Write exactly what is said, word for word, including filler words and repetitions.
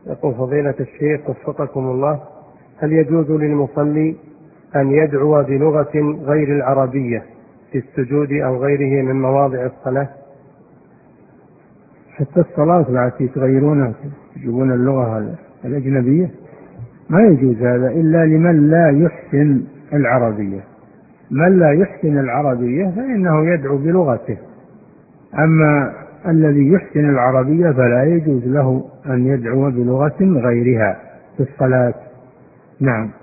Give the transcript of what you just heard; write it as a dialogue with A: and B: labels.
A: يقول فضيلة الشيخ وفقكم الله، هل يجوز للمصلي أن يدعو بلغة غير العربية في السجود أو غيره من مواضع الصلاة؟
B: حتى الصلاة بعد يتغيرونها يجيبون اللغة الأجنبية، ما يجوز هذا إلا لمن لا يحسن العربية. من لا يحسن العربية فإنه يدعو بلغته، أما الذي يحسن العربية فلا يجوز له أن يدعو بلغة غيرها في الصلاة. نعم.